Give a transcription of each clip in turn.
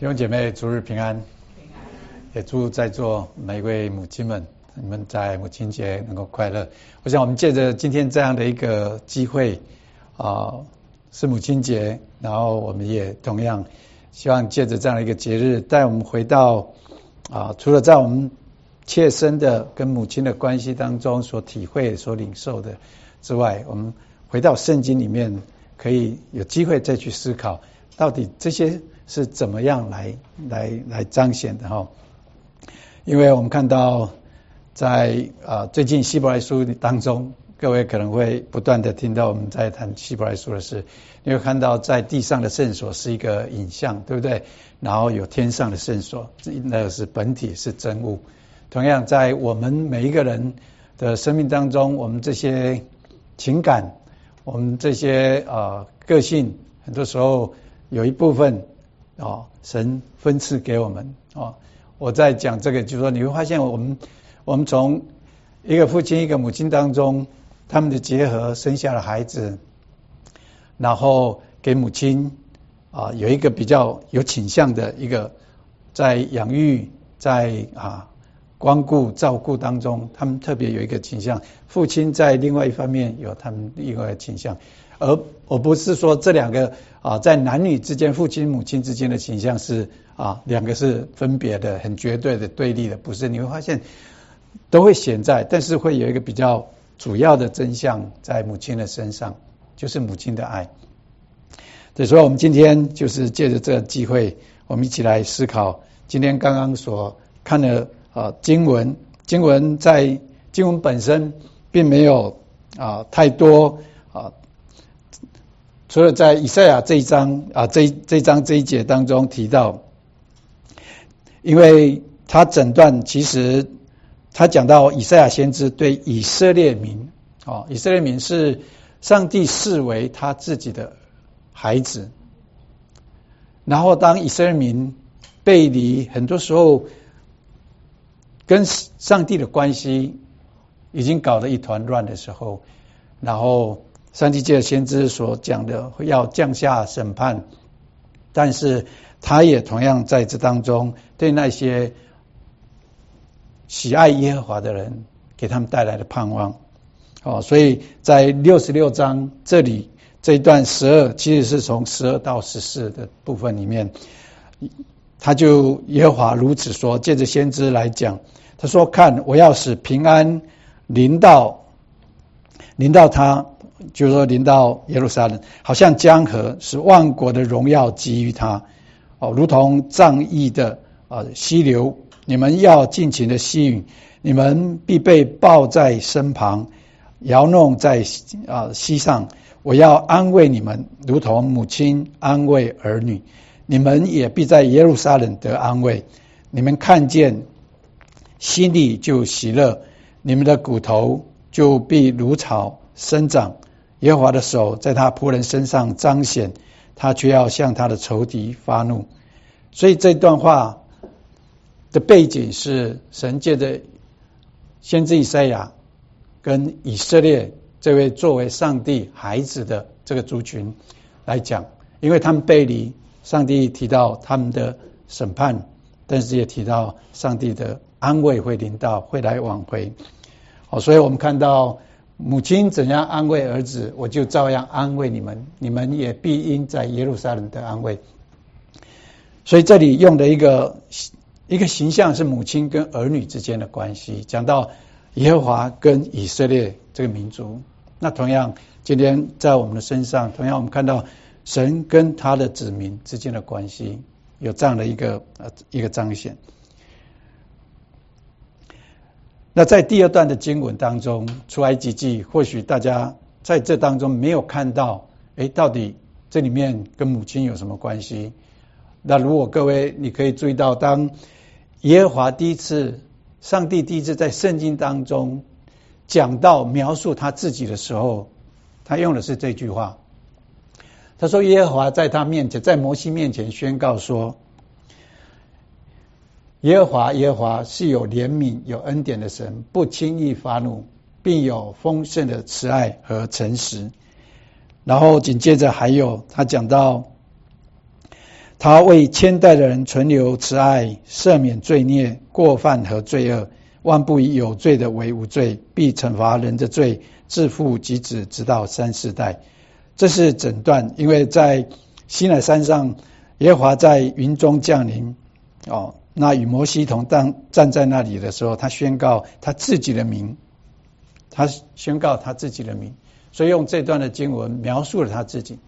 弟兄姐妹，主日平安！也祝在座每一位母亲们，你们在母亲节能够快乐。我想我们借着今天这样的一个机会是母亲节，然后我们也同样希望借着这样的一个节日，带我们回到除了在我们切身的跟母亲的关系当中所体会、所领受的之外，我们回到圣经里面，可以有机会再去思考，到底这些是怎么样来彰显的哈？因为我们看到在最近希伯来书当中，各位可能会不断的听到我们在谈希伯来书的事，你会看到在地上的圣所是一个影像，对不对？然后有天上的圣所，那个是本体，是真物。同样在我们每一个人的生命当中，我们这些情感，我们这些个性，很多时候有一部分神分赐给我们我在讲这个，就是说你会发现我们从一个父亲一个母亲当中，他们的结合生下了孩子，然后给母亲有一个比较有倾向的一个在养育在光顾照顾当中，他们特别有一个倾向，父亲在另外一方面有他们另外一个倾向，而我不是说这两个在男女之间父亲母亲之间的倾向是两个是分别的很绝对的对立的，不是，你会发现都会显在，但是会有一个比较主要的真相在母亲的身上，就是母亲的爱。所以我们今天就是借着这个机会，我们一起来思考今天刚刚所看的经文在经文本身并没有太多除了在以赛亚这一章这一节当中提到，因为他整段其实他讲到以赛亚先知对以色列民以色列民是上帝视为他自己的孩子，然后当以色列民背离，很多时候跟上帝的关系已经搞得一团乱的时候，然后上帝借先知所讲的要降下审判，但是他也同样在这当中对那些喜爱耶和华的人给他们带来的盼望所以在66章这里这一段12其实是从12到14的部分里面，他就耶和华如此说，借着先知来讲，他说看，我要使平安临到他，就是说临到耶路撒冷，好像江河，使万国的荣耀给予他如同仗义的溪流，你们要尽情的吸吮，你们必被抱在身旁，摇弄在膝上，我要安慰你们，如同母亲安慰儿女，你们也必在耶路撒冷得安慰，你们看见心里就喜乐，你们的骨头就必如草生长，耶和华的手在他仆人身上彰显，他却要向他的仇敌发怒。所以这段话的背景是神借着先知以赛亚跟以色列这位作为上帝孩子的这个族群来讲，因为他们背离，上帝提到他们的审判，但是也提到上帝的安慰会临到，会来挽回所以我们看到母亲怎样安慰儿子，我就照样安慰你们，你们也必因在耶路撒冷的安慰。所以这里用的一个形象是母亲跟儿女之间的关系，讲到耶和华跟以色列这个民族。那同样今天在我们的身上，同样我们看到神跟他的子民之间的关系有这样的一个彰显。那在第二段的经文当中，出埃及记，或许大家在这当中没有看到到底这里面跟母亲有什么关系。那如果各位你可以注意到，当耶和华上帝第一次在圣经当中讲到描述他自己的时候，他用的是这句话，他说耶和华在他面前，在摩西面前宣告说，耶和华是有怜悯有恩典的神，不轻易发怒，并有丰盛的慈爱和诚实。然后紧接着还有他讲到他为千代的人存留慈爱，赦免罪孽、过犯和罪恶，万不以有罪的为无罪，必惩罚人的罪，自父及子，直到三四代。这是整段，因为在西乃山上，耶和华在云中降临，那与摩西同站在那里的时候，他宣告他自己的名，所以用这段的经文描述了他自己。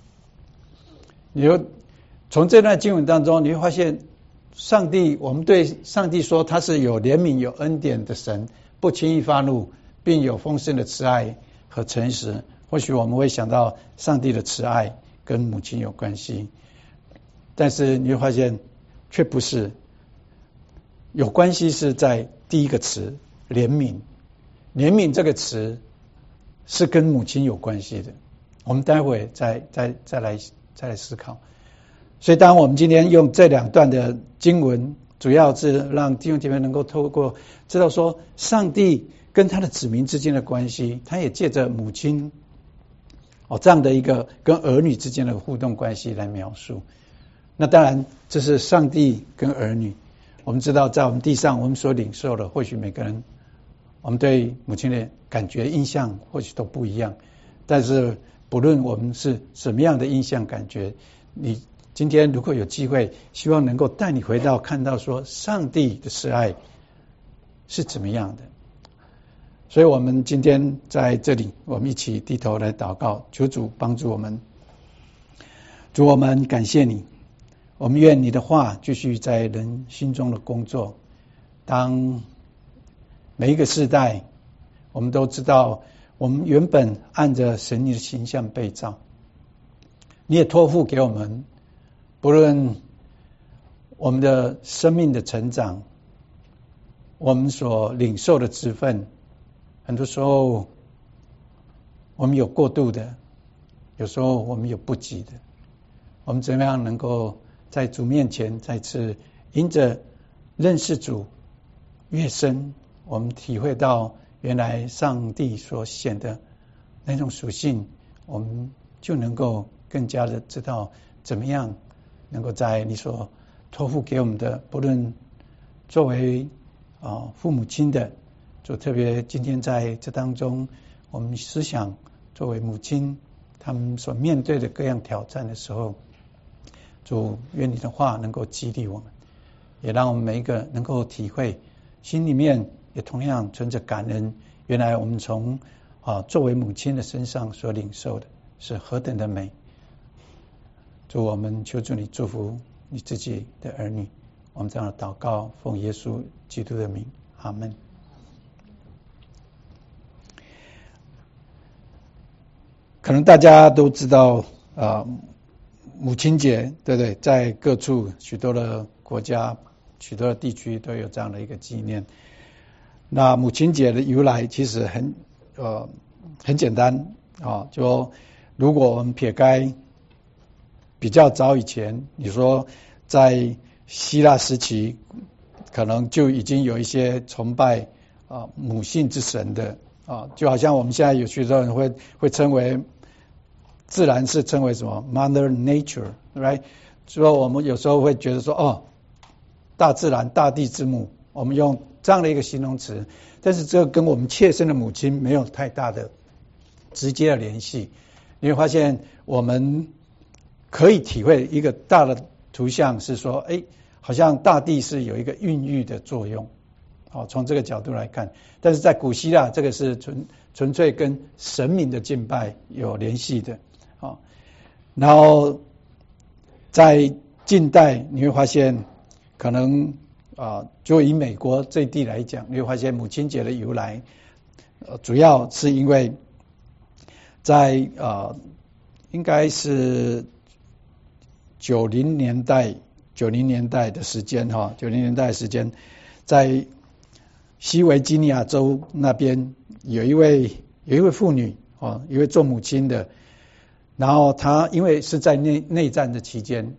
从这段经文当中，你会发现上帝，我们对上帝说他是有怜悯有恩典的神，不轻易发怒，并有丰盛的慈爱和诚实。或许我们会想到上帝的慈爱跟母亲有关系，但是你会发现却不是，有关系是在第一个词怜悯。怜悯这个词是跟母亲有关系的，我们待会再来思考。所以当我们今天用这两段的经文，主要是让弟兄姐妹能够透过知道说上帝跟他的子民之间的关系，他也借着母亲这样的一个跟儿女之间的互动关系来描述。那当然这是上帝跟儿女，我们知道在我们地上我们所领受的，或许每个人我们对母亲的感觉印象或许都不一样，但是不论我们是什么样的印象感觉，你今天如果有机会，希望能够带你回到看到说上帝的慈爱是怎么样的。所以我们今天在这里，我们一起低头来祷告，求主帮助我们。主，我们感谢你，我们愿你的话继续在人心中的工作。当每一个世代，我们都知道我们原本按着神你的形象被造，你也托付给我们，不论我们的生命的成长，我们所领受的职分，很多时候我们有过度的，有时候我们有不及的。我们怎么样能够在主面前再次因着认识主越深，我们体会到原来上帝所显的那种属性，我们就能够更加的知道怎么样能够在你所托付给我们的，不论作为父母亲的，就特别今天在这当中，我们思想作为母亲他们所面对的各样挑战的时候，主愿你的话能够激励我们，也让我们每一个能够体会，心里面也同样存着感恩，原来我们从作为母亲的身上所领受的是何等的美。主，我们求主你祝福你自己的儿女，我们这样的祷告奉耶稣基督的名，阿们。可能大家都知道母亲节，对不对？在各处许多的国家、许多的地区都有这样的一个纪念。那母亲节的由来其实很简单就如果我们撇开比较早以前，你说在希腊时期，可能就已经有一些崇拜母性之神的就好像我们现在有许多人会称为自然是称为什么 Mother Nature， right？ 所以我们有时候会觉得说大自然大地之母，我们用这样的一个形容词，但是这跟我们切身的母亲没有太大的直接的联系。你会发现我们可以体会一个大的图像是说好像大地是有一个孕育的作用，从这个角度来看。但是在古希腊，这个是纯粹跟神明的敬拜有联系的然后在近代你会发现，可能就以美国这地来讲，你会发现母亲节的由来主要是因为在应该是90年代的时间90年代的时间，在西维吉尼亚州那边有一位妇女一位做母亲的，然后她因为是在内战的期间，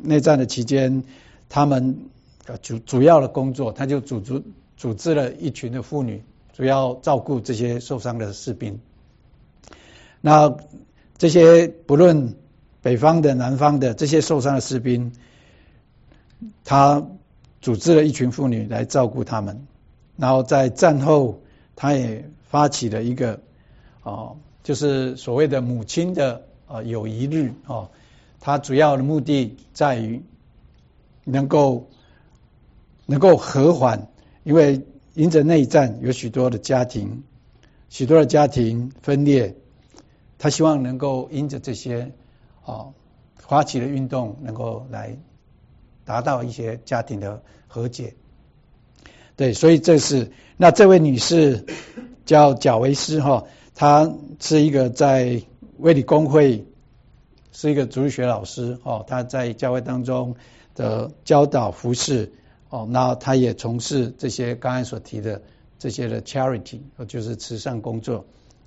他们主要的工作，他就组织了一群的妇女，主要照顾这些受伤的士兵。那这些不论北方的、南方的这些受伤的士兵，他组织了一群妇女来照顾他们。然后在战后，他也发起了一个就是所谓的母亲的友谊日他主要的目的在于能够和缓，因为因着内战有许多的家庭分裂，他希望能够因着这些发起的运动，能够来达到一些家庭的和解。对，所以那这位女士叫贾维斯她是一个在卫理公会是一个主日学老师她在教会当中的教导服事那她也从事这些刚才所提的这些的 charity 就是慈善工作。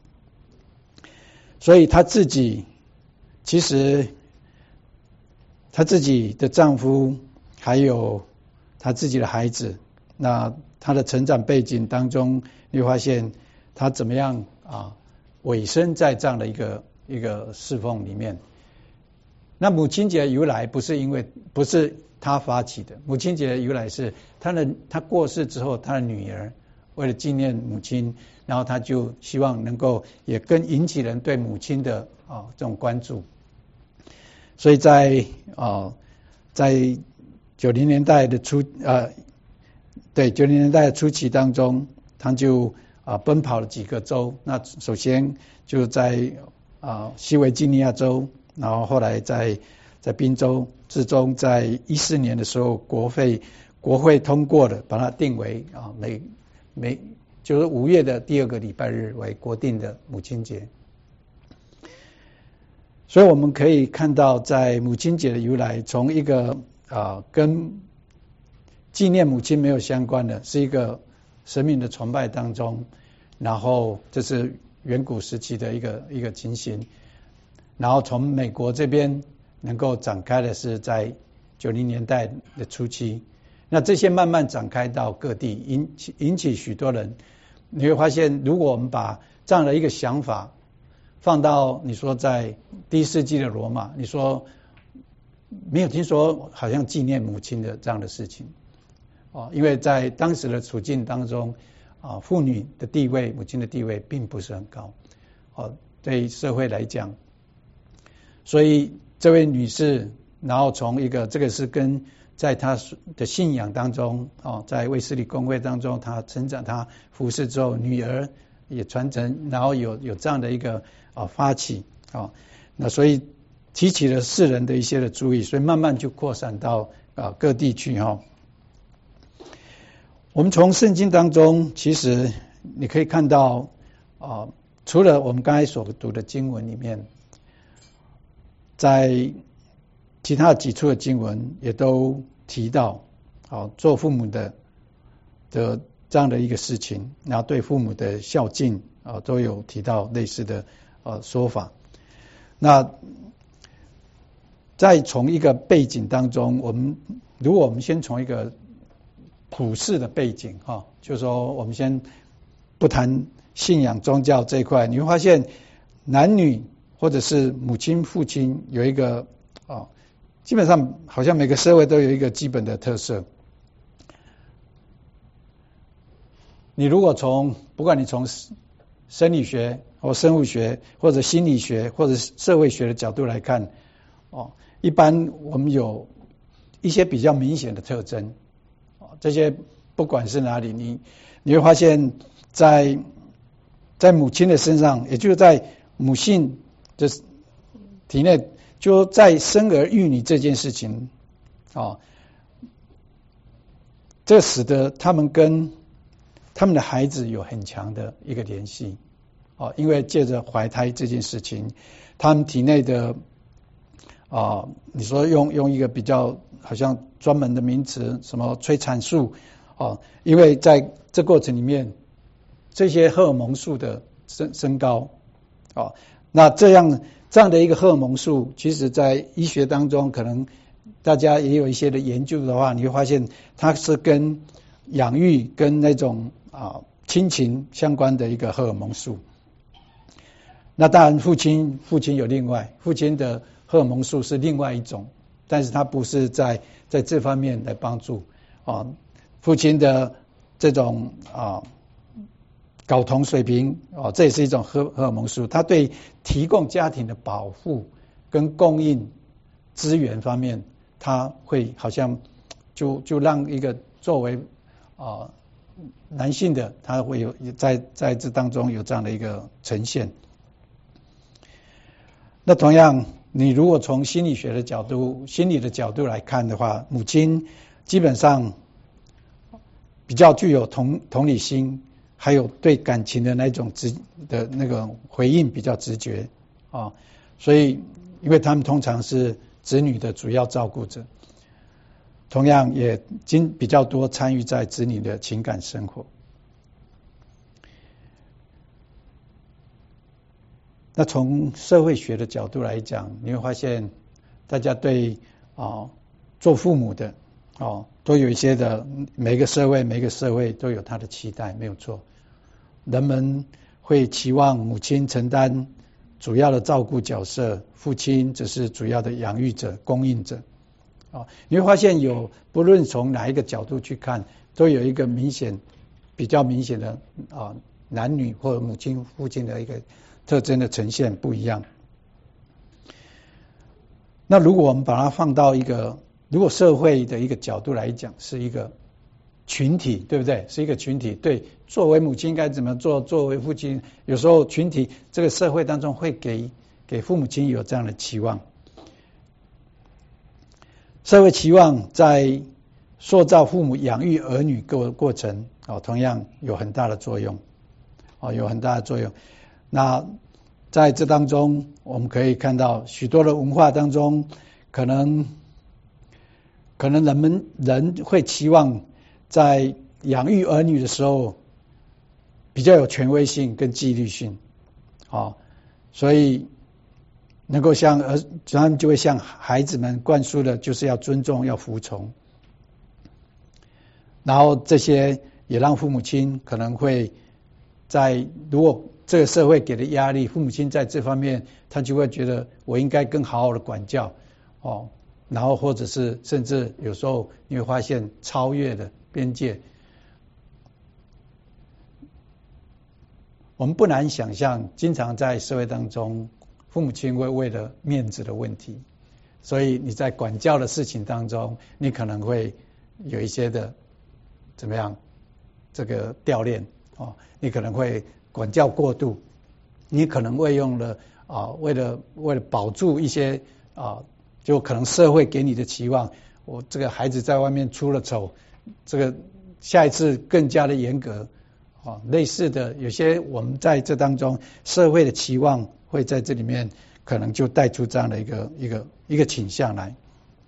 所以她自己其实她自己的丈夫还有她自己的孩子，那她的成长背景当中，你会发现她怎么样委身在这样的一个侍奉里面。那母亲节由来不是她发起的，母亲节由来是她过世之后，她的女儿为了纪念母亲，然后她就希望能够也引起人对母亲的这种关注。所以在90年代的90年代的初期当中，他就奔跑了几个州。那首先就在西维吉尼亚州，然后后来在宾州，最终在14年的时候，国会通过了，把它定为就是5月的第2个礼拜日为国定的母亲节。所以我们可以看到，在母亲节的由来，从一个跟纪念母亲没有相关的，是一个神明的崇拜当中，然后这是远古时期的一个情形，然后从美国这边能够展开的是在90年代的初期，那这些慢慢展开到各地，引起许多人。你会发现，如果我们把这样的一个想法放到你说在第1世纪的罗马，你说没有听说好像纪念母亲的这样的事情因为在当时的处境当中妇女的地位，母亲的地位并不是很高对社会来讲。所以这位女士，然后从一个这个是跟在她的信仰当中在卫斯理公会当中，她成长，她服侍之后，女儿也传承，然后有这样的一个发起那所以提起了世人的一些的注意，所以慢慢就扩散到各地去我们从圣经当中，其实你可以看到除了我们刚才所读的经文里面，在其他几处的经文也都提到做父母的这样的一个事情，然后对父母的孝敬都有提到类似的说法。那再从一个背景当中，如果我们先从一个普世的背景就是说我们先不谈信仰宗教这一块，你会发现男女或者是母亲父亲有一个基本上好像每个社会都有一个基本的特色。你如果不管你从生理学或生物学或者心理学或者社会学的角度来看一般我们有一些比较明显的特征这些不管是哪里，你会发现在母亲的身上，也就是在母性的体内，就在生儿育女这件事情这使得他们跟他们的孩子有很强的一个联系因为借着怀胎这件事情，他们体内的你说用一个比较好像专门的名词，什么催产素因为在这过程里面，这些荷尔蒙素的升高那这样的一个荷尔蒙素，其实在医学当中可能大家也有一些的研究的话，你会发现它是跟养育跟那种亲情相关的一个荷尔蒙素。那当然父亲有另外，父亲的荷尔蒙素是另外一种，但是它不是在这方面来帮助啊。父亲的这种睾酮水平这也是一种荷尔蒙素，它对提供家庭的保护跟供应资源方面，它会好像就让一个作为男性的，他会有在这当中有这样的一个呈现。那同样，你如果从心理学的角度、心理的角度来看的话，母亲基本上比较具有同理心，还有对感情的那种那个回应比较直觉所以因为他们通常是子女的主要照顾者，同样也比较多参与在子女的情感生活。那从社会学的角度来讲，你会发现大家对做父母的都有一些的，每个社会都有他的期待，没有错。人们会期望母亲承担主要的照顾角色，父亲只是主要的养育者、供应者你会发现不论从哪一个角度去看，都有一个比较明显的男女或者母亲、父亲的一个特征的呈现不一样。那如果我们把它放到如果社会的一个角度来讲，是一个群体，对不对？是一个群体，对，作为母亲该怎么做，作为父亲，有时候群体这个社会当中会给父母亲有这样的期望。社会期望在塑造父母养育儿女过程同样有很大的作用有很大的作用。那在这当中，我们可以看到许多的文化当中，可能人会期望在养育儿女的时候比较有权威性跟纪律性所以能够他们就会向孩子们灌输的就是要尊重、要服从，然后这些也让父母亲可能会如果这个社会给的压力，父母亲在这方面他就会觉得我应该更好好的管教然后或者是甚至有时候你会发现超越的边界。我们不难想象，经常在社会当中，父母亲会为了面子的问题，所以你在管教的事情当中，你可能会有一些的怎么样这个掉链你可能会管教过度，你可能会用了为了保住一些就可能社会给你的期望，我这个孩子在外面出了丑，这个下一次更加的严格类似的有些我们在这当中社会的期望会在这里面可能就带出这样的一个倾向来。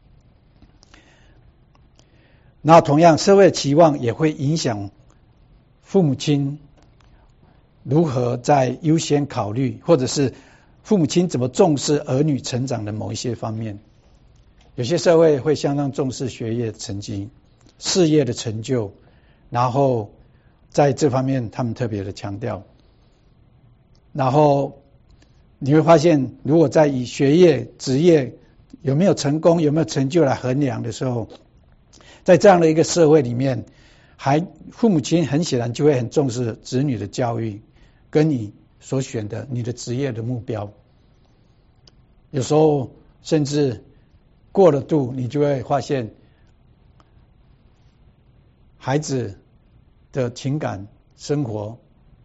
那同样社会的期望也会影响父母亲如何在优先考虑，或者是父母亲怎么重视儿女成长的某一些方面。有些社会会相当重视学业成绩、事业的成就，然后在这方面他们特别的强调。然后你会发现，如果在以学业、职业有没有成功、有没有成就来衡量的时候，在这样的一个社会里面，父母亲很显然就会很重视子女的教育，跟你所选的你的职业的目标。有时候甚至过了度，你就会发现孩子的情感生活，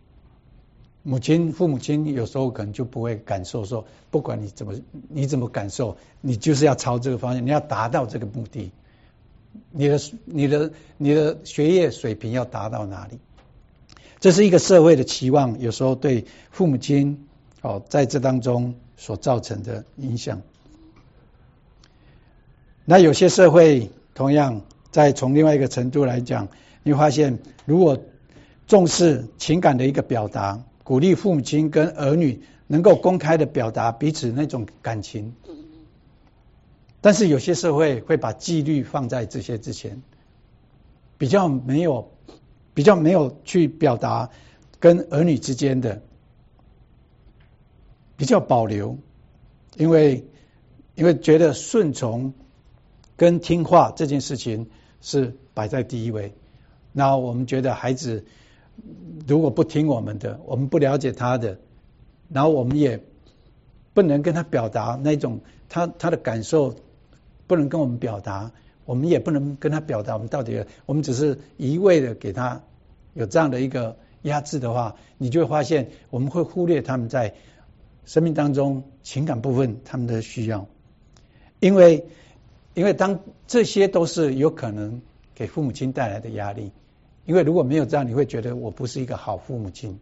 父母亲有时候可能就不会感受说，不管你怎么感受，你就是要朝这个方向，你要达到这个目的，你的学业水平要达到哪里？这是一个社会的期望，有时候对父母亲在这当中所造成的影响。那有些社会同样在从另外一个程度来讲，你会发现如果重视情感的一个表达，鼓励父母亲跟儿女能够公开的表达彼此那种感情，但是有些社会会把纪律放在这些之前，比较没有去表达跟儿女之间的，比较保留，因为因为觉得顺从跟听话这件事情是摆在第一位。那我们觉得孩子如果不听我们的，我们不了解他的，然后我们也不能跟他表达那种他的感受，不能跟我们表达，我们也不能跟他表达我们到底，我们只是一味的给他有这样的一个压制的话，你就会发现我们会忽略他们在生命当中情感部分他们的需要，因为当这些都是有可能给父母亲带来的压力，因为如果没有这样，你会觉得我不是一个好父母亲。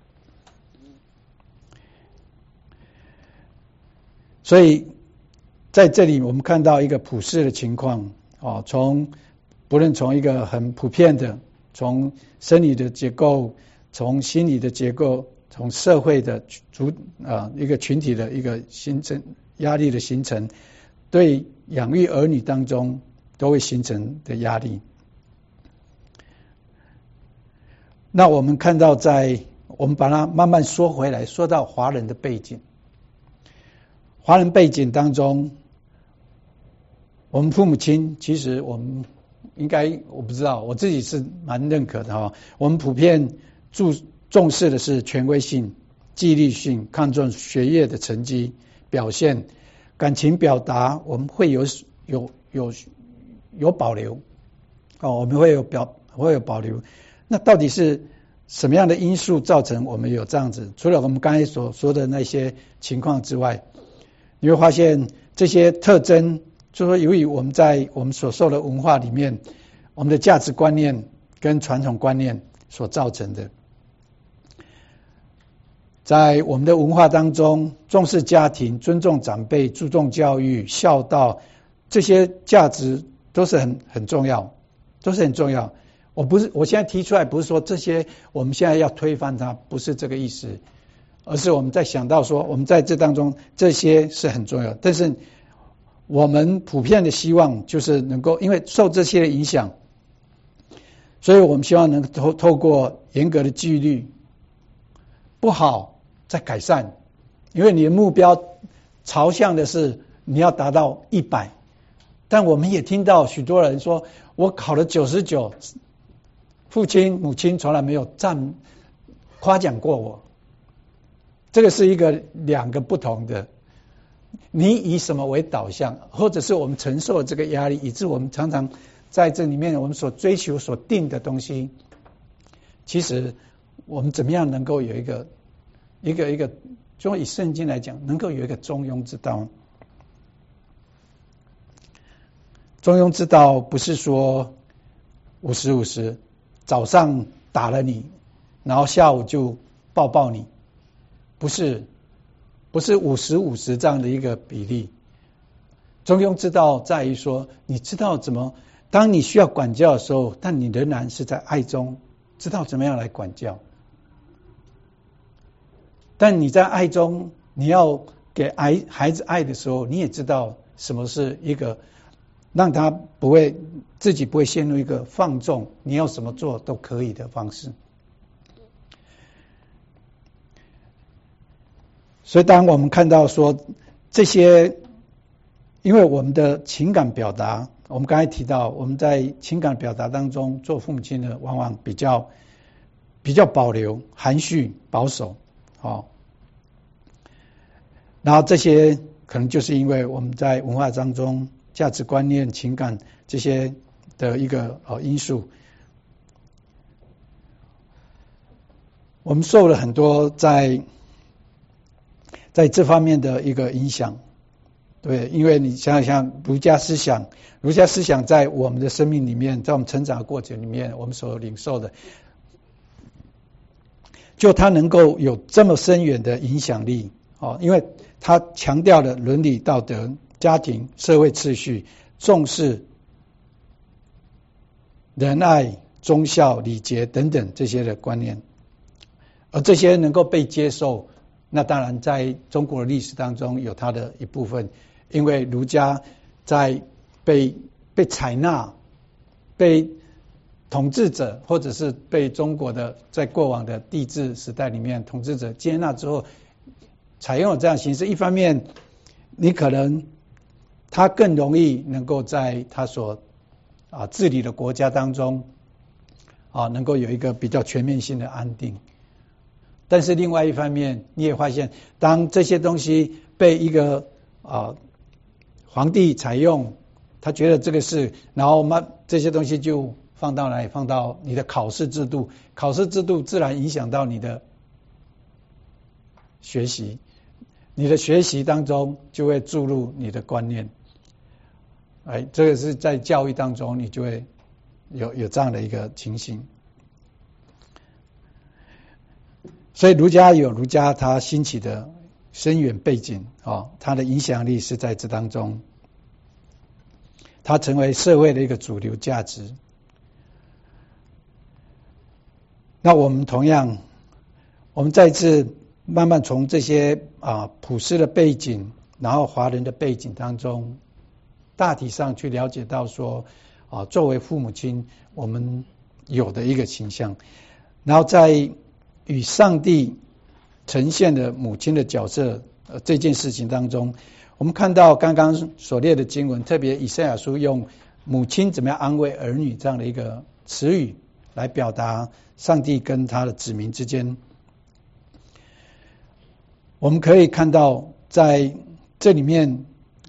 所以在这里我们看到一个普世的情况，不论从一个很普遍的，从生理的结构，从心理的结构，从社会的一个群体的一个形成压力的形成，对养育儿女当中都会形成的压力。那我们看到我们把它慢慢说回来，说到华人的背景，华人背景当中，我们父母亲其实我们应该，我不知道，我自己是蛮认可的我们普遍重视的是权威性、纪律性，看重学业的成绩表现，感情表达我们会有保留我们会有保留。那到底是什么样的因素造成我们有这样子？除了我们刚才所说的那些情况之外，你会发现这些特征，就是说由于我们在我们所受的文化里面，我们的价值观念跟传统观念所造成的。在我们的文化当中，重视家庭、尊重长辈、注重教育、孝道，这些价值都是很重要，都是很重要。我现在提出来不是说这些我们现在要推翻它，不是这个意思，而是我们在想到说我们在这当中这些是很重要，但是我们普遍的希望就是能够因为受这些的影响，所以我们希望能透过严格的纪律，不好再改善，因为你的目标朝向的是你要达到100，但我们也听到许多人说我考了99，父亲母亲从来没有夸奖过我，这个是两个不同的。你以什么为导向，或者是我们承受这个压力，以致我们常常在这里面我们所追求所定的东西，其实我们怎么样能够有一个，就以圣经来讲，能够有一个中庸之道。中庸之道不是说50-50，早上打了你，然后下午就抱你，不是50-50这样的一个比例。中庸之道在于说，你知道当你需要管教的时候，但你仍然是在爱中，知道怎么样来管教。但你在爱中，你要给孩子爱的时候，你也知道什么是一个让他自己不会陷入一个放纵，你要什么做都可以的方式。所以当我们看到说这些，因为我们的情感表达，我们刚才提到我们在情感表达当中，做父母亲的往往比较保留、含蓄、保守然后这些可能就是因为我们在文化当中价值观念、情感这些的一个因素，我们受了很多在这方面的一个影响。对，因为你想想儒家思想在我们的生命里面，在我们成长的过程里面，我们所领受的，就它能够有这么深远的影响力因为它强调了伦理道德、家庭社会秩序，重视仁爱、忠孝、礼节等等这些的观念，而这些能够被接受，那当然在中国的历史当中有它的一部分，因为儒家在被采纳、被统治者或者是被中国的在过往的帝制时代里面统治者接纳之后，采用了这样的形式。一方面你可能他更容易能够在他所治理的国家当中能够有一个比较全面性的安定。但是另外一方面，你也发现，当这些东西被一个皇帝采用，他觉得这个是，然后这些东西就放到哪里？放到你的考试制度，考试制度自然影响到你的学习，你的学习当中就会注入你的观念。这个是在教育当中，你就会有这样的一个情形。所以儒家有儒家他兴起的深远背景，他的影响力是在这当中，他成为社会的一个主流价值。那我们同样，我们再次慢慢从这些普世的背景，然后华人的背景当中，大体上去了解到说，作为父母亲我们有的一个形象，然后在与上帝呈现的母亲的角色这件事情当中，我们看到刚刚所列的经文，特别以赛亚书用母亲怎么样安慰儿女这样的一个词语来表达上帝跟他的子民之间。我们可以看到在这里面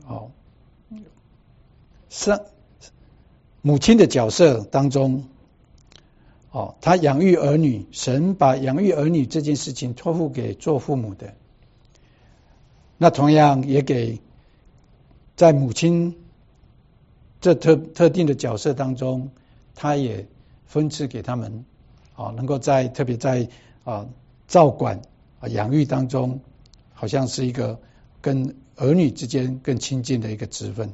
母亲的角色当中，他养育儿女，神把养育儿女这件事情托付给做父母的，那同样也给在母亲这特定的角色当中，他也分赐给他们能够特别在照管养育当中，好像是一个跟儿女之间更亲近的一个职分。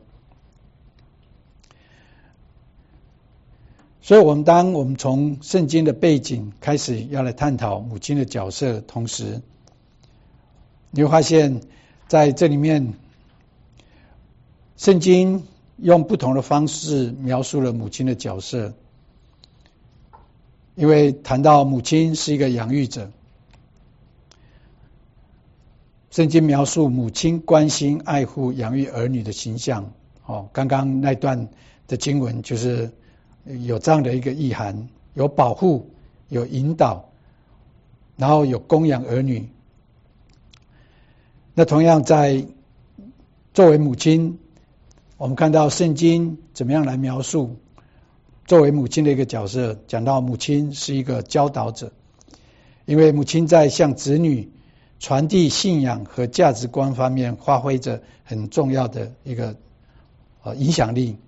所以当我们从圣经的背景开始要来探讨母亲的角色，同时你会发现在这里面圣经用不同的方式描述了母亲的角色。因为谈到母亲是一个养育者，圣经描述母亲关心爱护养育儿女的形象，刚刚那段的经文就是有这样的一个意涵，有保护，有引导，然后有供养儿女。那同样在作为母亲，我们看到圣经怎么样来描述作为母亲的一个角色，讲到母亲是一个教导者，因为母亲在向子女传递信仰和价值观方面发挥着很重要的一个影响力。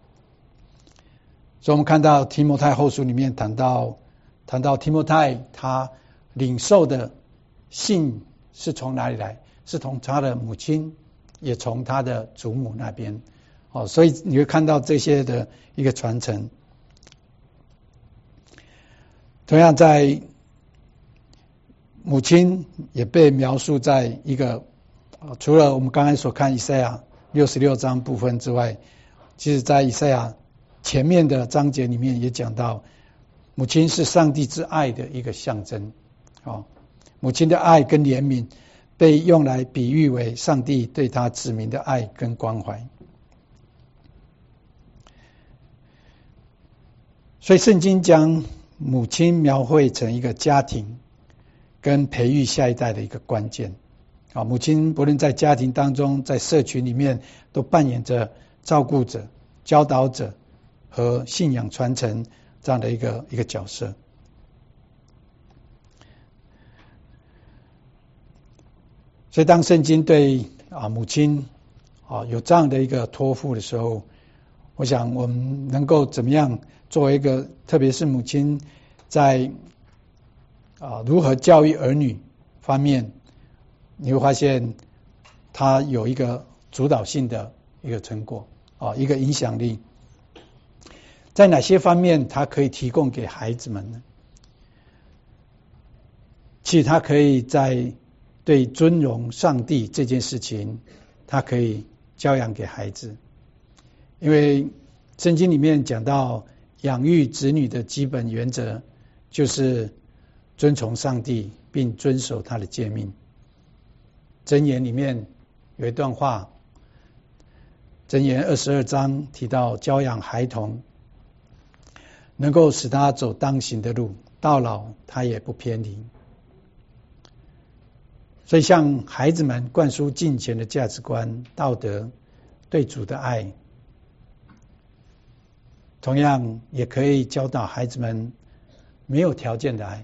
所以我们看到提摩太后书里面谈到提摩太他领受的信是从哪里来？是从他的母亲，也从他的祖母那边。所以你会看到这些的一个传承。同样在母亲也被描述在一个除了我们刚才所看以赛亚66章部分之外，其实在以赛亚前面的章节里面也讲到，母亲是上帝之爱的一个象征。母亲的爱跟怜悯被用来比喻为上帝对他子民的爱跟关怀。所以圣经将母亲描绘成一个家庭跟培育下一代的一个关键。母亲不论在家庭当中，在社群里面，都扮演着照顾者、教导者和信仰传承这样的一个角色。所以当圣经对母亲有这样的一个托付的时候，我想我们能够怎么样作为一个，特别是母亲在如何教育儿女方面，你会发现他有一个主导性的一个成果，一个影响力。在哪些方面他可以提供给孩子们呢？其实他可以在对尊荣上帝这件事情，他可以教养给孩子。因为圣经里面讲到养育子女的基本原则就是遵从上帝并遵守他的诫命。箴言里面有一段话， 箴言22章提到教养孩童，能够使他走当行的路，到老他也不偏离。所以向孩子们灌输敬虔的价值观、道德、对主的爱，同样也可以教导孩子们没有条件的爱。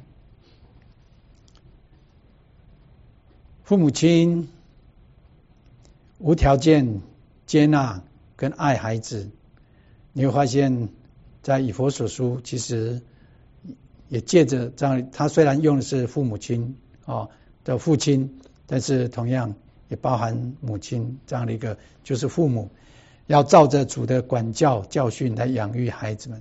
父母亲无条件接纳跟爱孩子，你会发现在以弗所书其实也借着这样，他虽然用的是父母亲的父亲，但是同样也包含母亲这样的一个，就是父母要照着主的管教教训来养育孩子们。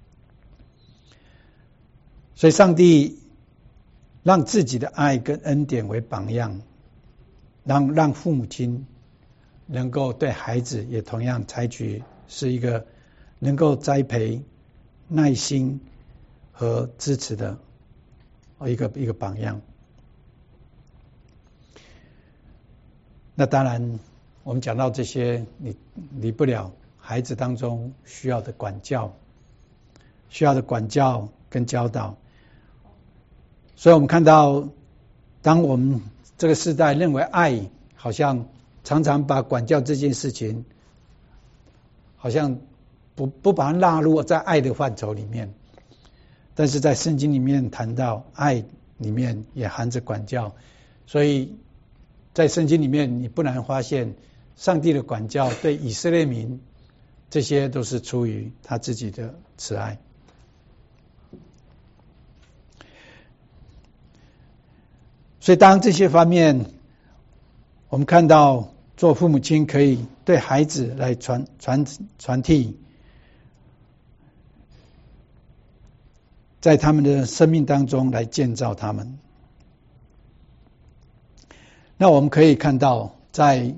所以上帝让自己的爱跟恩典为榜样，让父母亲能够对孩子也同样采取是一个能够栽培、耐心和支持的一个榜样。那当然我们讲到这些，你离不了孩子当中需要的管教跟教导。所以我们看到，当我们这个时代认为爱好像常常把管教这件事情好像不把它纳入在爱的范畴里面，但是在圣经里面谈到爱里面也含着管教。所以在圣经里面你不难发现，上帝的管教对以色列民，这些都是出于他自己的慈爱。所以当这些方面我们看到，做父母亲可以对孩子来传递，在他们的生命当中来建造他们。那我们可以看到，在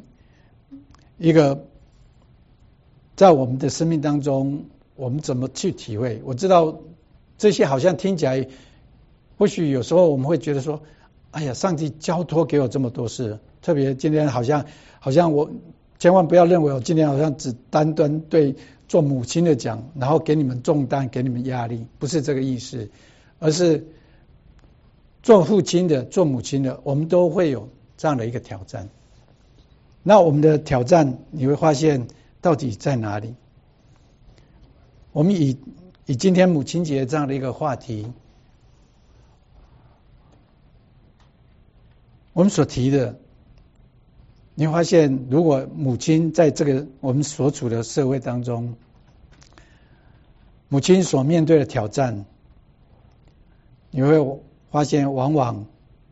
我们的生命当中，我们怎么去体会？我知道这些好像听起来，或许有时候我们会觉得说，哎呀，上帝交托给我这么多事，特别今天好像我千万不要认为我今天好像只单单对做母亲的讲，然后给你们重担，给你们压力，不是这个意思，而是做父亲的、做母亲的，我们都会有这样的一个挑战。那我们的挑战，你会发现到底在哪里？我们以今天母亲节这样的一个话题，我们所提的，你会发现，如果母亲在这个我们所处的社会当中，母亲所面对的挑战，你会发现往往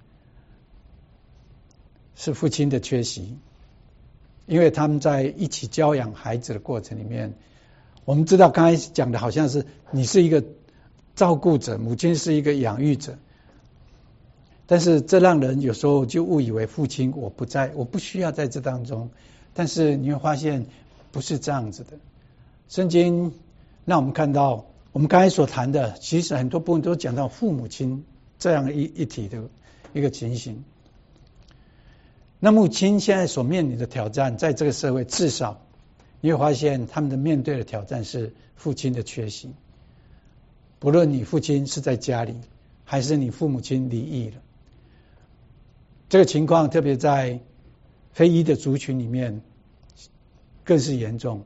是父亲的缺席。因为他们在一起教养孩子的过程里面，我们知道刚才讲的好像是你是一个照顾者，母亲是一个养育者，但是这让人有时候就误以为父亲我不需要在这当中。但是你会发现不是这样子的。圣经让我们看到，我们刚才所谈的其实很多部分都讲到父母亲这样一体的一个情形。那母亲现在所面临的挑战，在这个社会至少你会发现他们的面对的挑战是父亲的缺席。不论你父亲是在家里，还是你父母亲离异了，这个情况特别在非裔的族群里面更是严重。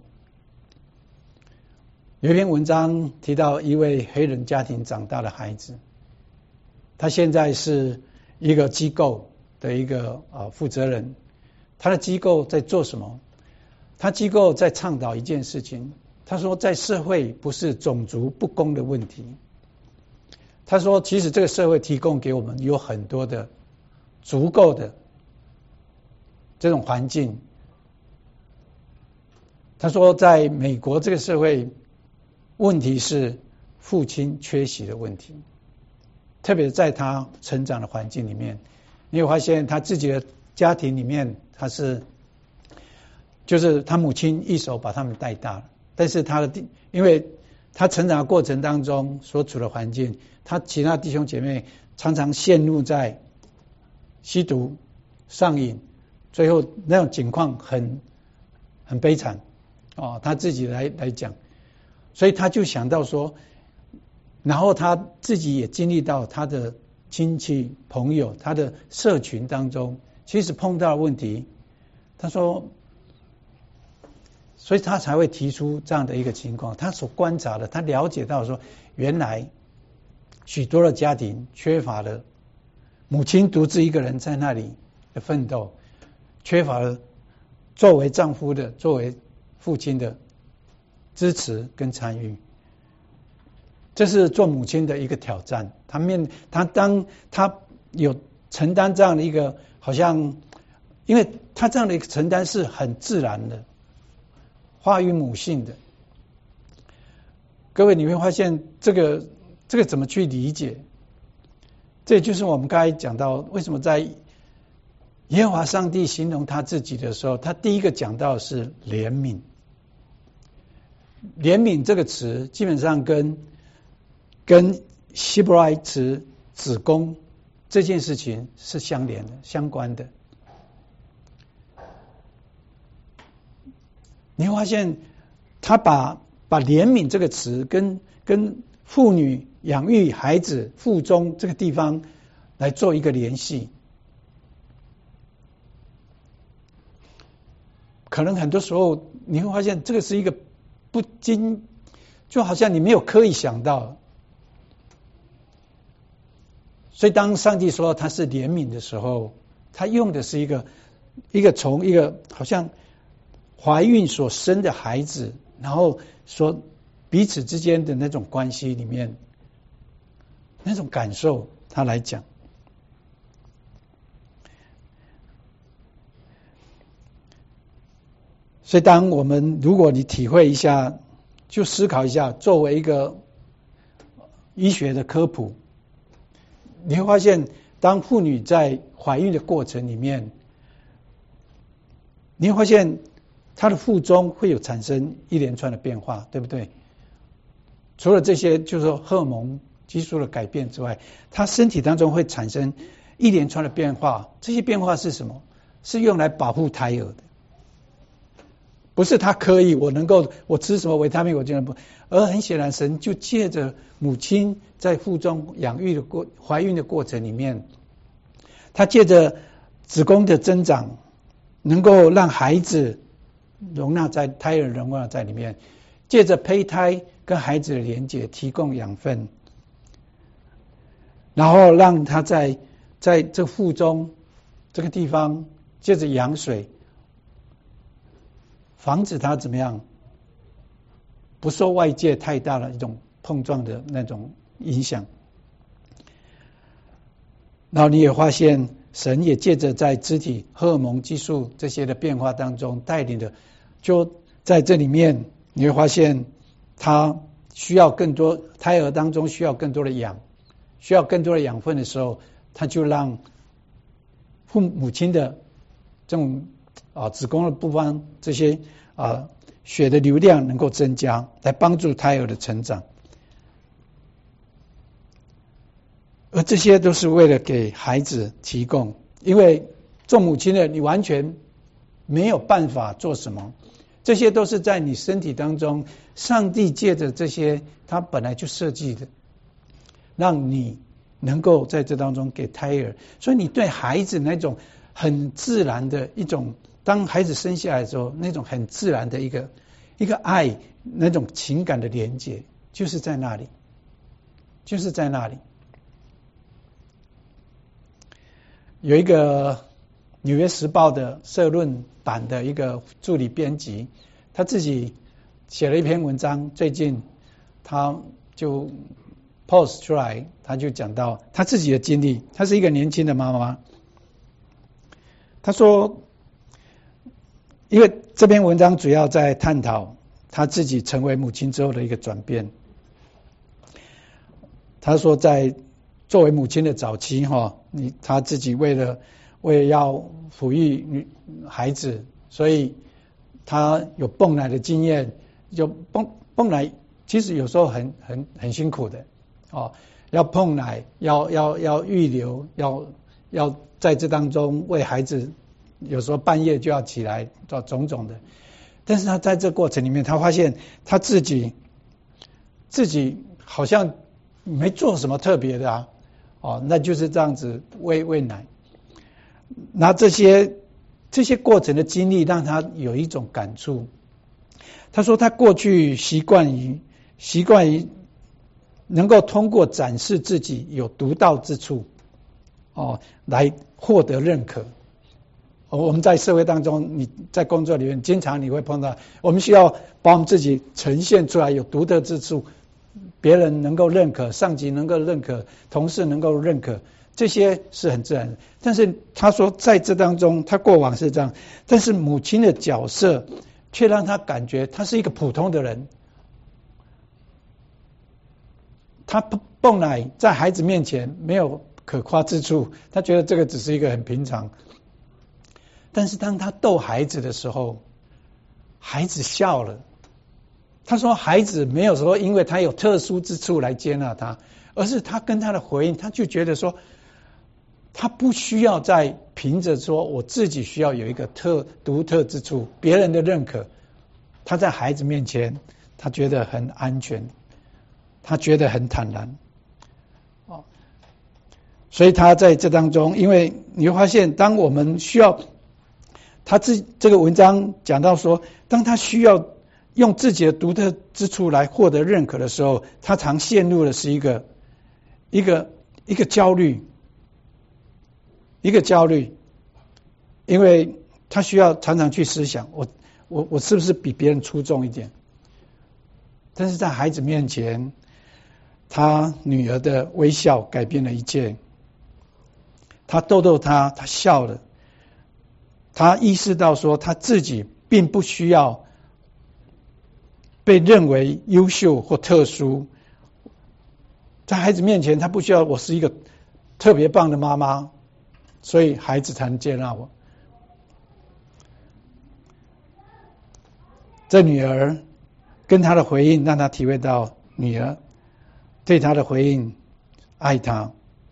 有一篇文章提到一位黑人家庭长大的孩子，他现在是一个机构的一个负责人。他的机构在做什么？他机构在倡导一件事情，他说在社会不是种族不公的问题，他说其实这个社会提供给我们有很多的足够的这种环境。他说在美国这个社会，问题是父亲缺席的问题，特别在他成长的环境里面，你会发现他自己的家庭里面，就是他母亲一手把他们带大了，但是因为他成长的过程当中所处的环境，他其他弟兄姐妹常常陷入在吸毒、上瘾，最后那种情况很悲惨。 他自己来讲，所以他就想到说，然后他自己也经历到他的亲戚朋友，他的社群当中，其实碰到问题，他说，所以他才会提出这样的一个情况。他所观察的，他了解到说，原来许多的家庭缺乏了母亲独自一个人在那里的奋斗，缺乏了作为丈夫的、作为父亲的支持跟参与。这是做母亲的一个挑战。当他有承担这样的一个，好像因为他这样的一个承担是很自然的，发于母性的。各位你会发现这个怎么去理解？这也就是我们刚才讲到，为什么在耶和华上帝形容他自己的时候，他第一个讲到的是怜悯。怜悯这个词基本上跟希伯来词子宫这件事情是相连的、相关的。你会发现，他把怜悯这个词跟妇女养育孩子腹中这个地方来做一个联系。可能很多时候你会发现，这个是一个不经，就好像你没有刻意想到。所以当上帝说他是怜悯的时候，他用的是一个从一个好像怀孕所生的孩子，然后说彼此之间的那种关系里面那种感受，他来讲。所以当我们如果你体会一下，就思考一下，作为一个医学的科普，你会发现当妇女在怀孕的过程里面，你会发现她的腹中会有产生一连串的变化，对不对？除了这些就是说荷尔蒙激素的改变之外，她身体当中会产生一连串的变化。这些变化是什么？是用来保护胎儿的，不是她刻意我吃什么维他命我就能不，而很显然神就借着母亲在腹中怀孕的过程里面，他借着子宫的增长，能够让孩子胎儿容纳在里面，借着胚胎跟孩子的连结提供养分，然后让他在这腹中这个地方借着羊水，防止他怎么样不受外界太大的一种碰撞的那种影响。然后你也发现神也借着在肢体荷尔蒙激素这些的变化当中带领的，就在这里面你会发现他需要更多，胎儿当中需要更多的需要更多的养分的时候，他就让母亲的这种子宫的部分这些血的流量能够增加，来帮助胎儿的成长。而这些都是为了给孩子提供，因为做母亲的你完全没有办法做什么，这些都是在你身体当中，上帝借着这些他本来就设计的，让你能够在这当中给胎儿，所以你对孩子那种很自然的一种，当孩子生下来的时候，那种很自然的一个爱，那种情感的连结，就是在那里。有一个纽约时报的社论版的一个助理编辑，他自己写了一篇文章，最近他就 post 出来，他就讲到他自己的经历。他是一个年轻的妈妈，他说，因为这篇文章主要在探讨他自己成为母亲之后的一个转变。他说在作为母亲的早期他自己为了要抚育孩子，所以他有泵奶的经验，就泵奶其实有时候很辛苦的要泵奶，要预留，要在这当中为孩子，有时候半夜就要起来做种种的。 但是他在这过程里面，他发现他自己好像没做什么特别的啊，那就是这样子喂奶。那这些过程的经历让他有一种感触。他说他过去习惯于能够通过展示自己有独到之处，来获得认可。我们在社会当中，你在工作里面，经常你会碰到，我们需要把我们自己呈现出来有独特之处，别人能够认可，上级能够认可，同事能够认可，这些是很自然的。但是他说在这当中，他过往是这样，但是母亲的角色却让他感觉他是一个普通的人。他泵奶在孩子面前没有可夸之处，他觉得这个只是一个很平常。但是当他逗孩子的时候，孩子笑了。他说孩子没有说因为他有特殊之处来接纳他，而是他跟他的回应，他就觉得说他不需要再凭着说我自己需要有一个独特之处，别人的认可。他在孩子面前他觉得很安全，他觉得很坦然。所以他在这当中，因为你会发现当我们需要这个文章讲到说，当他需要用自己的独特之处来获得认可的时候，他常陷入的是一个焦虑，因为他需要常常去思想，我是不是比别人出众一点？但是在孩子面前，他女儿的微笑改变了一切。他逗他，他笑了。他意识到说他自己并不需要被认为优秀或特殊，在孩子面前他不需要我是一个特别棒的妈妈，所以孩子才能接纳我。这女儿跟他的回应让他体会到女儿对他的回应，爱他。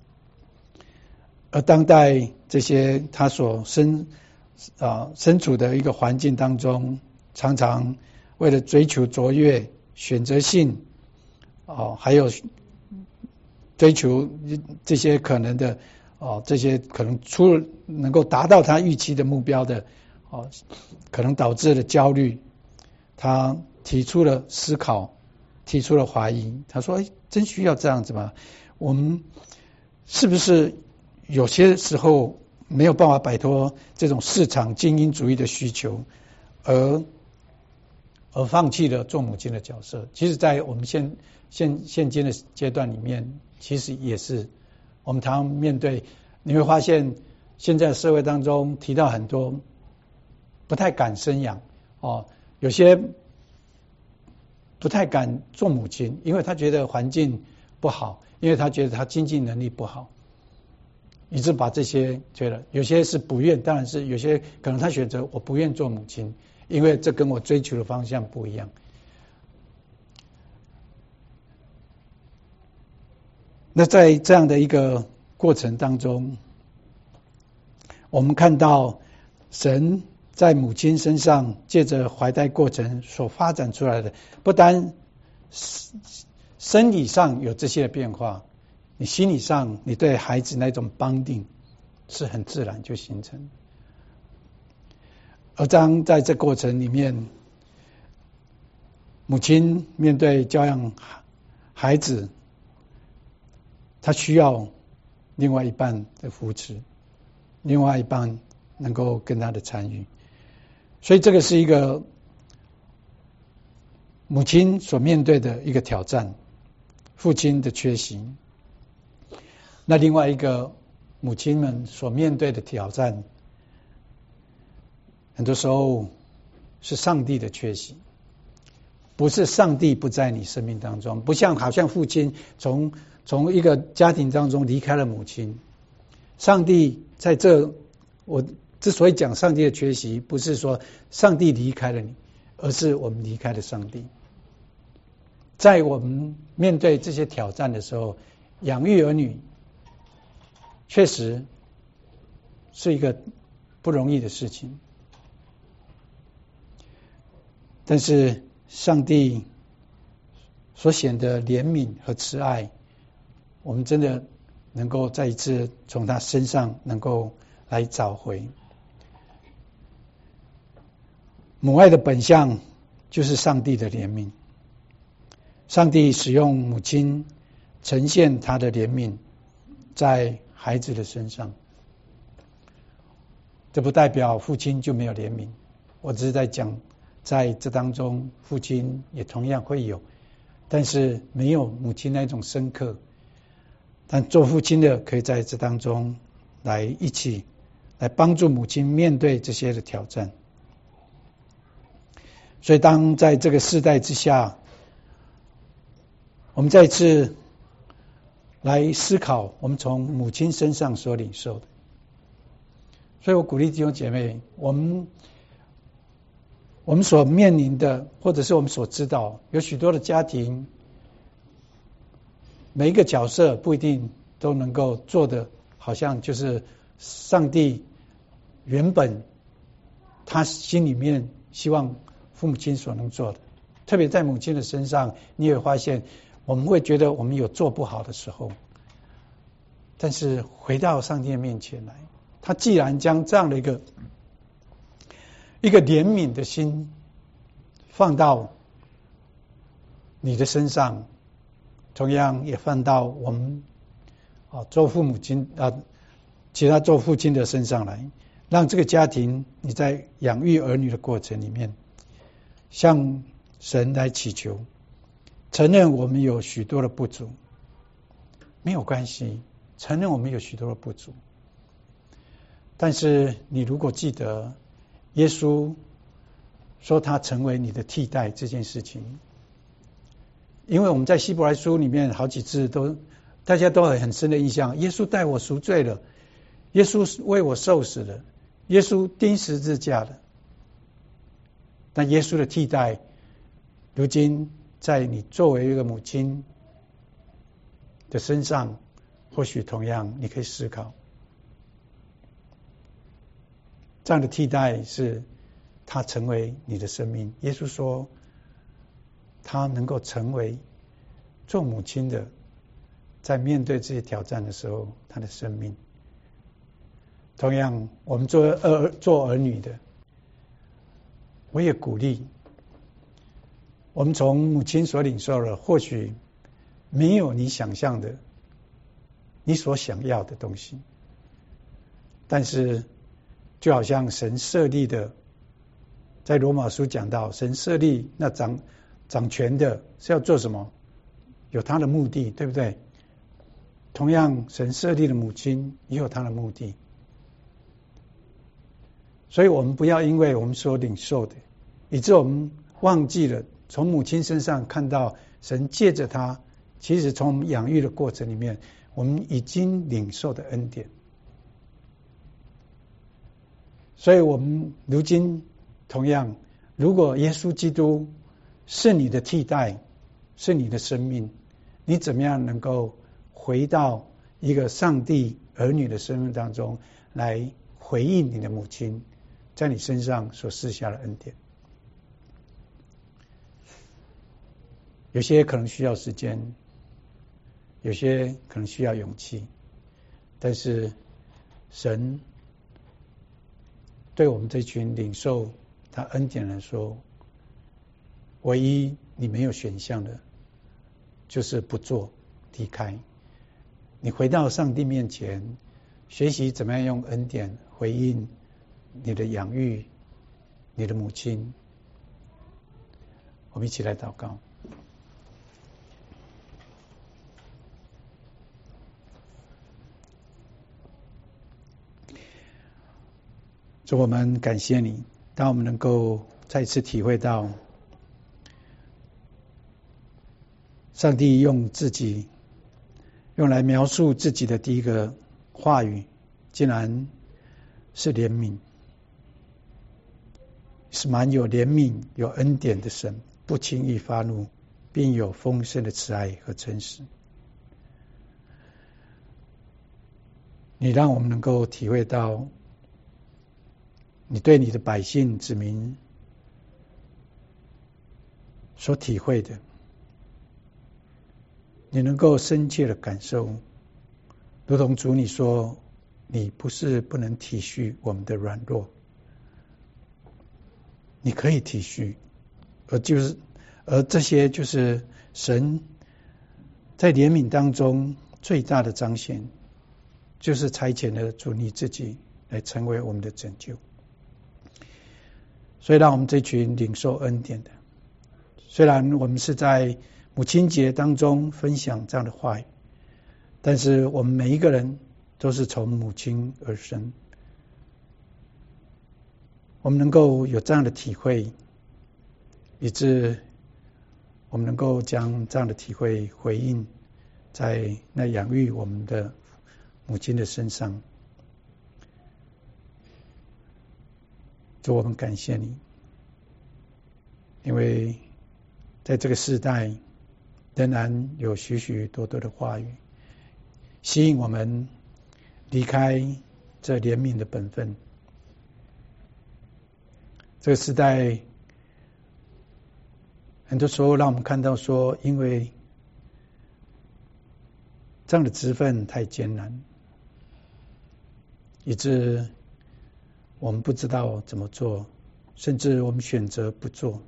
而当代这些他所身处的一个环境当中，常常为了追求卓越、选择性，还有追求这些可能的这些可能能够达到他预期的目标的可能导致了焦虑。他提出了思考，提出了怀疑。他说：“真需要这样子吗？我们是不是有些时候没有办法摆脱这种市场精英主义的需求，而放弃了做母亲的角色？其实在我们现今的阶段里面，其实也是我们常常面对，你会发现现在社会当中提到很多不太敢生养有些不太敢做母亲，因为他觉得环境不好，因为他觉得他经济能力不好，以致把这些觉得有些是不愿，当然是有些可能他选择我不愿做母亲，因为这跟我追求的方向不一样。那在这样的一个过程当中，我们看到神在母亲身上借着怀胎过程所发展出来的，不单生理上有这些变化，你心理上你对孩子那种bonding是很自然就形成。而当在这过程里面，母亲面对教养孩子，她需要另外一半的扶持，另外一半能够跟她的参与。所以这个是一个母亲所面对的一个挑战，父亲的缺席。那另外一个母亲们所面对的挑战，很多时候是上帝的缺席，不是上帝不在你生命当中，不像好像父亲从一个家庭当中离开了母亲，上帝在这，我之所以讲上帝的缺席，不是说上帝离开了你，而是我们离开了上帝。在我们面对这些挑战的时候，养育儿女确实是一个不容易的事情。 但是上帝所显的怜悯和慈爱，我们真的能够再一次从他身上能够来找回。母爱的本相就是上帝的怜悯，上帝使用母亲呈现他的怜悯在孩子的身上。这不代表父亲就没有怜悯，我只是在讲在这当中父亲也同样会有，但是没有母亲那种深刻。但做父亲的可以在这当中来一起来帮助母亲面对这些的挑战。所以当在这个世代之下，我们再次来思考我们从母亲身上所领受的。所以我鼓励弟兄姐妹，我们所面临的，或者是我们所知道，有许多的家庭，每一个角色不一定都能够做的好像就是上帝原本他心里面希望父母亲所能做的。特别在母亲的身上，你也会发现我们会觉得我们有做不好的时候，但是回到上帝的面前来，他既然将这样的一个怜悯的心放到你的身上，同样也放到我们做父母亲其他做父亲的身上来，让这个家庭你在养育儿女的过程里面，向神来祈求，承认我们有许多的不足，没有关系，承认我们有许多的不足。但是你如果记得耶稣说他成为你的替代这件事情，因为我们在希伯来书里面好几次大家都有很深的印象，耶稣代我赎罪了，耶稣为我受死了，耶稣钉十字架了。但耶稣的替代，如今在你作为一个母亲的身上，或许同样你可以思考，这样的替代是他成为你的生命。耶稣说他能够成为做母亲的，在面对这些挑战的时候他的生命。同样我们做儿女的，我也鼓励我们从母亲所领受的，或许没有你想象的你所想要的东西，但是就好像神设立的，在罗马书讲到神设立那掌权的是要做什么，有他的目的，对不对？同样神设立的母亲也有他的目的。所以我们不要因为我们所领受的，以致我们忘记了从母亲身上看到神借着他，其实从我们养育的过程里面，我们已经领受的恩典。所以我们如今同样，如果耶稣基督是你的替代，是你的生命，你怎么样能够回到一个上帝儿女的身份当中，来回应你的母亲在你身上所赐下的恩典？有些可能需要时间，有些可能需要勇气，但是神对我们这群领受他恩典来说，唯一你没有选项的就是不做，离开。你回到上帝面前，学习怎么样用恩典回应你的养育，你的母亲。我们一起来祷告。主，我们感谢你，当我们能够再次体会到上帝用自己用来描述自己的第一个话语，竟然是怜悯，是蛮有怜悯有恩典的神，不轻易发怒，并有丰盛的慈爱和诚实。你让我们能够体会到你对你的百姓子民所体会的，你能够深切的感受，如同主你说，你不是不能体恤我们的软弱，你可以体恤，而这些就是神在怜悯当中最大的彰显，就是差遣了主你自己来成为我们的拯救。所以让我们这群领受恩典的，虽然我们是在母亲节当中分享这样的话语，但是我们每一个人都是从母亲而生，我们能够有这样的体会，以致我们能够将这样的体会回应在那养育我们的母亲的身上。主，我们感谢你，因为在这个世代仍然有许许多多的话语吸引我们离开这怜悯的本分。这个时代很多时候让我们看到说，因为这样的职分太艰难，以致我们不知道怎么做，甚至我们选择不做。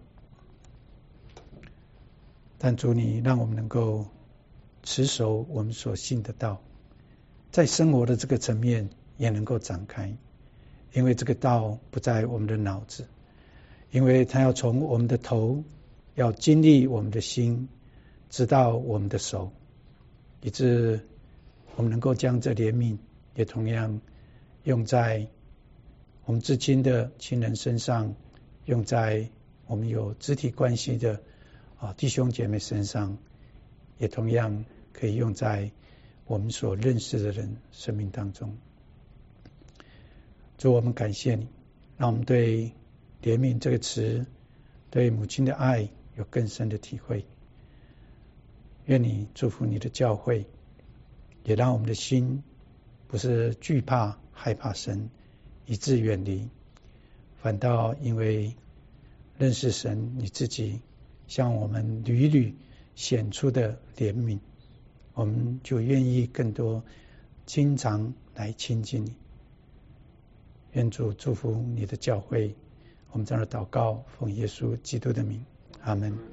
但主你让我们能够持守我们所信的道，在生活的这个层面也能够展开，因为这个道不在我们的脑子，因为它要从我们的头，要经历我们的心，直到我们的手，以致我们能够将这怜悯也同样用在我们至亲的亲人身上，用在我们有肢体关系的弟兄姐妹身上，也同样可以用在我们所认识的人生命当中。主，我们感谢你，让我们对怜悯这个词，对母亲的爱有更深的体会。愿你祝福你的教会，也让我们的心不是惧怕害怕神以致远离，反倒因为认识神你自己向我们屡屡显出的怜悯，我们就愿意更多经常来亲近你。愿主祝福你的教会，我们这样的祷告奉耶稣基督的名，阿们。